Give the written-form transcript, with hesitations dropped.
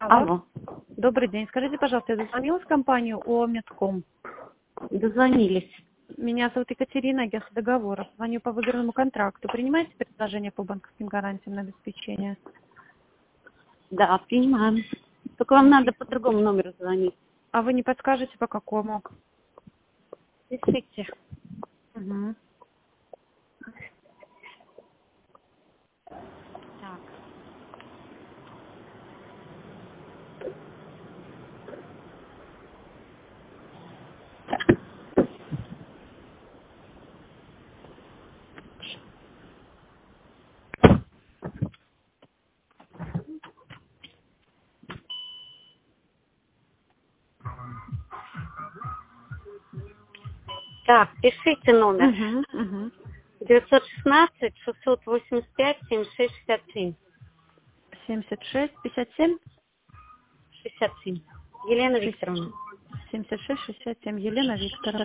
Алло. Алло. Добрый день. Скажите, пожалуйста, я дозвонилась в компанию о Медком. Дозвонились. Меня зовут Екатерина, агентство договоров. Звоню по выигранному контракту. Принимаете предложение по банковским гарантиям на обеспечение? Да, принимаем. Только вам надо по другому номеру звонить. А вы не подскажете, по какому? Пишите. Угу. Так. Так, пишите номер. Угу. 916-685-7667. 76, 57? 67. Елена Викторовна. 76, 67. Елена Викторовна.